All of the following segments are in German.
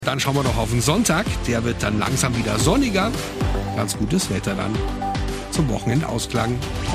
Dann schauen wir noch auf den Sonntag. Der wird dann langsam wieder sonniger. Ganz gutes Wetter dann zum Wochenendausklang.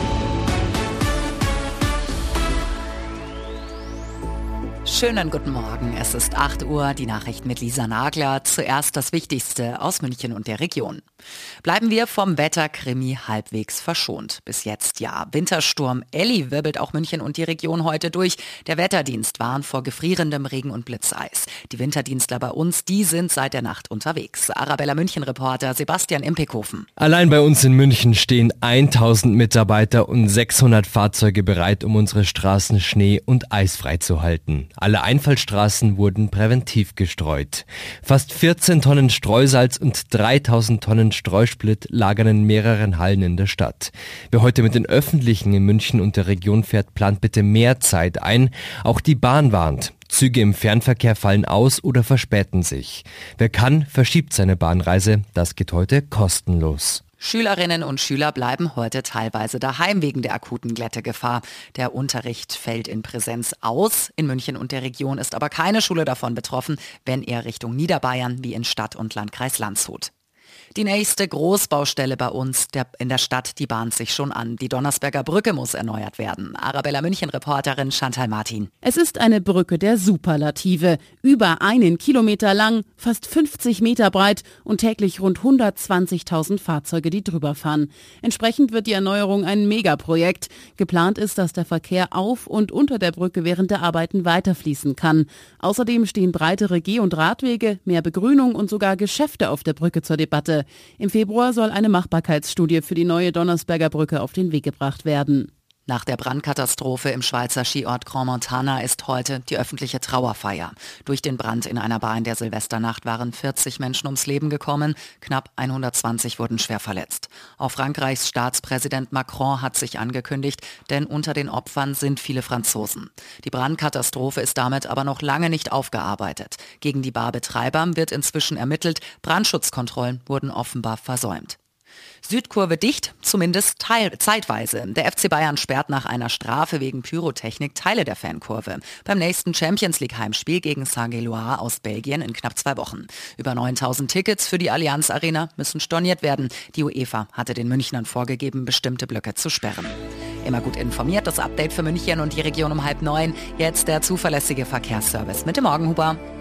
Schönen guten Morgen, es ist 8 Uhr, die Nachrichten mit Lisa Nagler. Zuerst das Wichtigste aus München und der Region. Bleiben wir vom Wetterkrimi halbwegs verschont. Bis jetzt ja. Wintersturm Elli wirbelt auch München und die Region heute durch. Der Wetterdienst warnt vor gefrierendem Regen und Blitzeis. Die Winterdienstler bei uns, die sind seit der Nacht unterwegs. Arabella München-Reporter Sebastian Impekhofen. Allein bei uns in München stehen 1000 Mitarbeiter und 600 Fahrzeuge bereit, um unsere Straßen schnee- und eisfrei zu halten. Alle Einfallstraßen wurden präventiv gestreut. Fast 14 Tonnen Streusalz und 3000 Tonnen Streusplit lagern in mehreren Hallen in der Stadt. Wer heute mit den Öffentlichen in München und der Region fährt, plant bitte mehr Zeit ein. Auch die Bahn warnt. Züge im Fernverkehr fallen aus oder verspäten sich. Wer kann, verschiebt seine Bahnreise. Das geht heute kostenlos. Schülerinnen und Schüler bleiben heute teilweise daheim wegen der akuten Glättegefahr. Der Unterricht fällt in Präsenz aus. In München und der Region ist aber keine Schule davon betroffen, wenn eher Richtung Niederbayern wie in Stadt und Landkreis Landshut. Die nächste Großbaustelle bei uns in der Stadt, die bahnt sich schon an. Die Donnersberger Brücke muss erneuert werden. Arabella München-Reporterin Chantal Martin. Es ist eine Brücke der Superlative. Über 1 Kilometer lang, fast 50 Meter breit und täglich rund 120.000 Fahrzeuge, die drüber fahren. Entsprechend wird die Erneuerung ein Megaprojekt. Geplant ist, dass der Verkehr auf und unter der Brücke während der Arbeiten weiterfließen kann. Außerdem stehen breitere Geh- und Radwege, mehr Begrünung und sogar Geschäfte auf der Brücke zur Debatte. Im Februar soll eine Machbarkeitsstudie für die neue Donnersberger Brücke auf den Weg gebracht werden. Nach der Brandkatastrophe im Schweizer Skiort Grand Montana ist heute die öffentliche Trauerfeier. Durch den Brand in einer Bar in der Silvesternacht waren 40 Menschen ums Leben gekommen, knapp 120 wurden schwer verletzt. Auch Frankreichs Staatspräsident Macron hat sich angekündigt, denn unter den Opfern sind viele Franzosen. Die Brandkatastrophe ist damit aber noch lange nicht aufgearbeitet. Gegen die Barbetreiber wird inzwischen ermittelt, Brandschutzkontrollen wurden offenbar versäumt. Südkurve dicht, zumindest zeitweise. Der FC Bayern sperrt nach einer Strafe wegen Pyrotechnik Teile der Fankurve. Beim nächsten Champions-League-Heimspiel gegen Saint-Gilloise aus Belgien in knapp 2 Wochen. Über 9000 Tickets für die Allianz Arena müssen storniert werden. Die UEFA hatte den Münchnern vorgegeben, bestimmte Blöcke zu sperren. Immer gut informiert, das Update für München und die Region um 8:30. Jetzt der zuverlässige Verkehrsservice mit dem Morgenhuber.